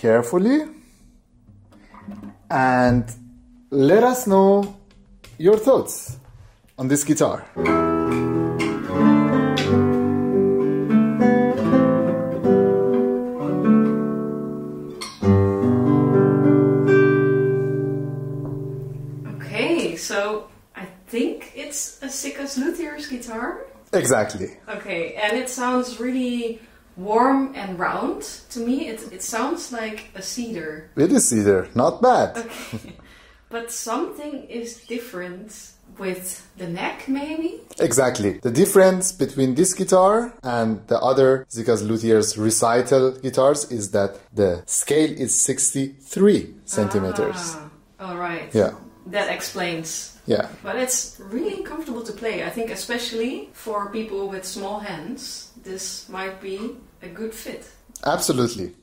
carefully and let us know your thoughts on this guitar. Okay, so I think it's a Sikas Luthier's guitar. Exactly. Okay, and it sounds really warm and round to me. It sounds like a cedar. It is cedar, not bad. Okay, but something is different with the neck, maybe? Exactly. The difference between this guitar and the other Sikas Luthier's recital guitars is that the scale is 63 centimeters. All right. Yeah. That explains. Yeah. But it's really comfortable to play. I think especially for people with small hands, this might be a good fit. Absolutely.